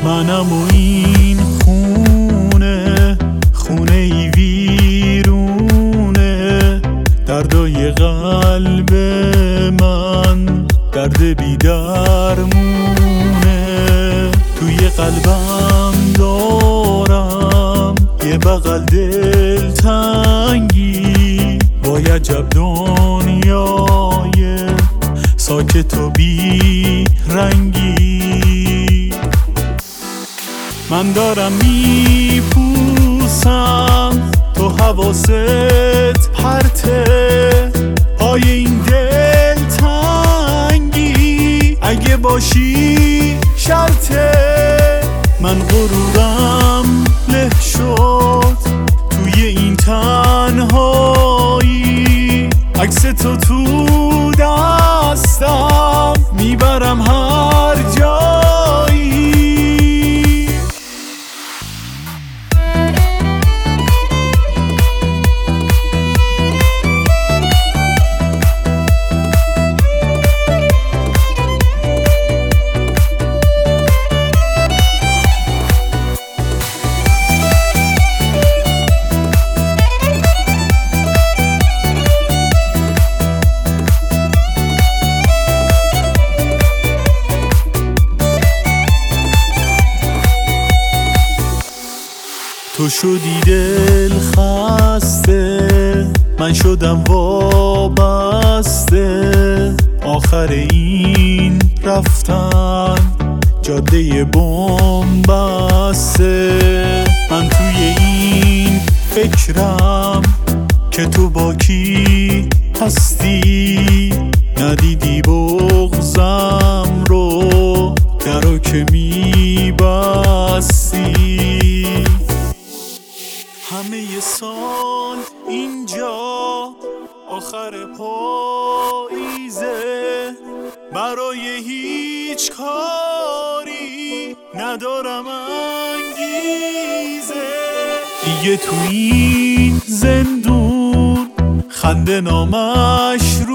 منم و این خونه، خونه ای ویرونه، دردای قلب من درد بی درمونه. توی قلبم دارم یه بغل دلتنگی، با عجب دنیای ساکت و بی رنگی. من دارم میپوسم، تو حواست پرته، پای این دلتنگی اگه باشی شرطه. من غرورم له شد توی این تنهایی، عکس تو تو دستم میبرم هر جایی. تو شدی دل خسته، من شدم وابسته، آخر این رفتن جاده بن‌بسته. من توی این فکرم که تو با کی هستی، ندیدی بغضم رو درو که میبستی. همه سال اینجا آخر پاییزه، برای هیچ کاری ندارم انگیزه. دیگه تو این زندون خنده نامش